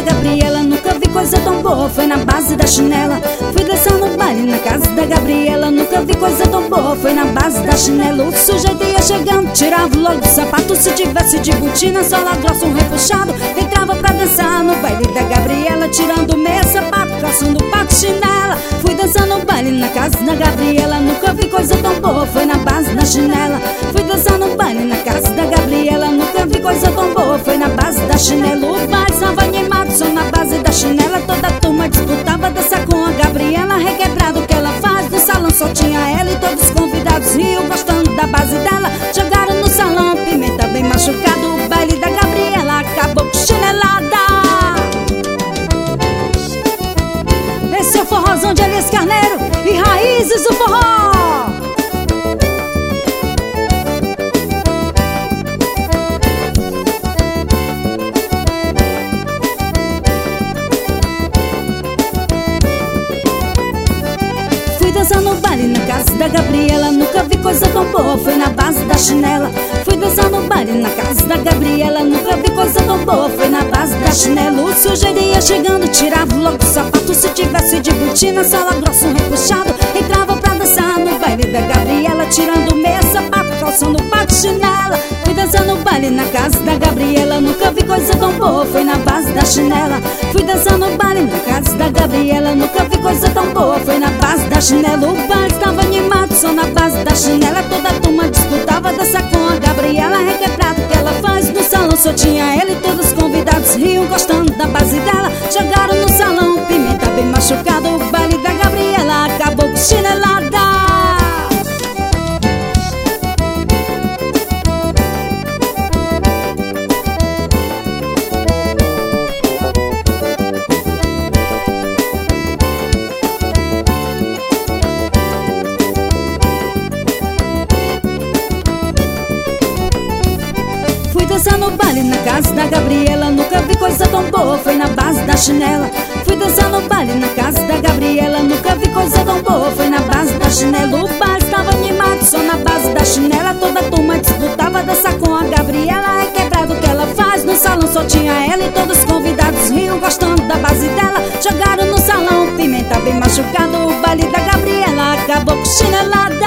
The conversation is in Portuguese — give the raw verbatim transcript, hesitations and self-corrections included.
Gabriela, nunca vi coisa tão boa, foi na base da chinela. Fui dançar no baile na casa da Gabriela, nunca vi coisa tão boa, foi na base da chinela. O sujeito ia chegando, tirava logo do sapato. Se tivesse de botina, sola grossa, um repuxado, entrava pra dançar no baile da Gabriela, tirando meia sapato, calçando pato, chinela. Fui dançar no baile na casa da Gabriela, nunca vi coisa tão boa, foi na base da chinela. Fui dançar no baile na casa da Gabriela, nunca vi coisa tão boa, foi na base da chinela. O baile estava animado, só na base da chinela. Toda a turma disputava dançar com a Gabriela. Requebrado que ela faz, no salão só tinha ela, e todos os convidados riam, gostando da base dela. Jogaram no salão, Pimenta bem machucado. O baile da Gabriela acabou com chinelada. Esse é o forrozão de Elias Carneiro e Raízes do Forró. Dançar no baile na casa da Gabriela, nunca vi coisa tão boa, foi na base da chinela. Fui dançar no baile na casa da Gabriela, nunca vi coisa tão boa, foi na base da chinela. O sujeito ia chegando, tirava logo do sapato. Se tivesse de botina, sola grossa, um repuxado, entrava pra dançar no baile da Gabriela, tirando meia sapato, calçando pato, chinela. Fui dançar no baile na casa da Gabriela, nunca vi coisa tão boa, foi na base da chinela. Fui dançar no baile na casa da Gabriela, nunca vi coisa tão boa, foi na base da chinela. O baile estava animado, só na base da chinela. Toda a turma disputava dançar com a Gabriela. Requebrado que ela faz, no salão só tinha ela, e todos os convidados riam, gostando da base dela. Jogaram no salão, Pimenta bem machucado. O baile da Gabriela acabou com chinelada. Dançar no baile na casa da Gabriela, nunca vi coisa tão boa, foi na base da chinela. Fui dançar no baile na casa da Gabriela, nunca vi coisa tão boa, foi na base da chinela. O baile estava animado, só na base da chinela. Toda a turma disputava dançar com a Gabriela. É quebrado que ela faz, no salão só tinha ela, e todos os convidados riam, gostando da base dela. Jogaram no salão, Pimenta bem machucado. O baile da Gabriela acabou com chinelada.